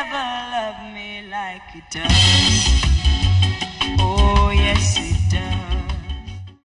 never loved me like it does. Oh, yes, it does.